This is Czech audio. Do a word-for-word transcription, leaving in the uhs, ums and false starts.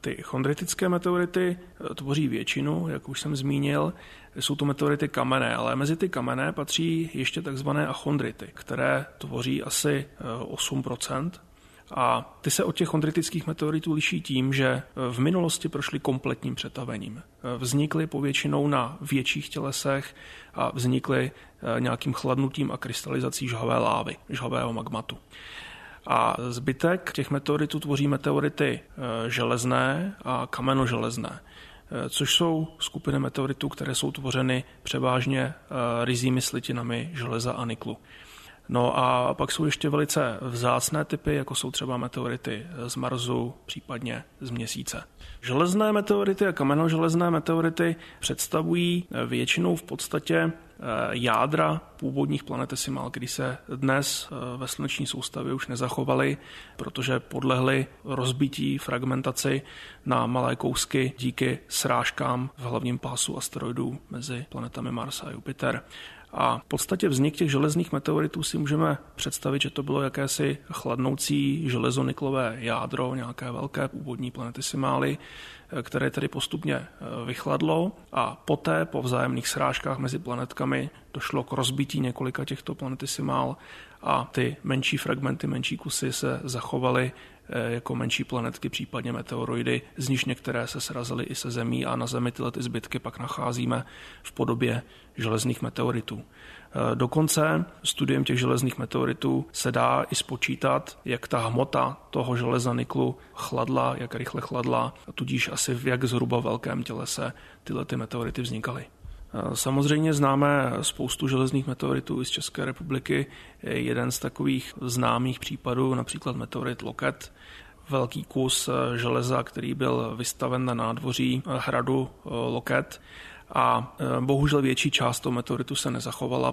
Ty chondritické meteority tvoří většinu, jak už jsem zmínil, jsou to meteority kamenné, ale mezi ty kamenné patří ještě takzvané achondrity, které tvoří asi osm procent. A ty se od těch chondritických meteoritů liší tím, že v minulosti prošly kompletním přetavením. Vznikly povětšinou na větších tělesech a vznikly nějakým chladnutím a krystalizací žhavé lávy, žhavého magmatu. A zbytek těch meteoritů tvoří meteority železné a kamenoželezné, což jsou skupiny meteoritů, které jsou tvořeny převážně ryzími slitinami železa a niklu. No a pak jsou ještě velice vzácné typy, jako jsou třeba meteority z Marsu, případně z Měsíce. Železné meteority a kamenoželezné meteority představují většinou v podstatě jádra původních planetesimál, které se dnes ve sluneční soustavě už nezachovaly, protože podlehly rozbití, fragmentaci na malé kousky díky srážkám v hlavním pásu asteroidů mezi planetami Mars a Jupiter. A v podstatě vznik těch železných meteoritů si můžeme představit, že to bylo jakési chladnoucí železoniklové jádro, nějaké velké původní planetesimály, které tedy postupně vychladlo a poté po vzájemných srážkách mezi planetkami došlo k rozbití několika těchto planetesimál a ty menší fragmenty, menší kusy se zachovaly jako menší planetky, případně meteoroidy, z níž některé se srazily i se Zemí a na Zemi tyhle ty zbytky pak nacházíme v podobě železných meteoritů. Dokonce studiem těch železných meteoritů se dá i spočítat, jak ta hmota toho železa niklu chladla, jak rychle chladla, a tudíž asi v jak zhruba velkém tělese tyhle ty meteority vznikaly. Samozřejmě známe spoustu železných meteoritů i z České republiky. Jeden z takových známých případů, například meteorit Loket, velký kus železa, který byl vystaven na nádvoří hradu Loket. A bohužel větší část toho meteoritu se nezachovala,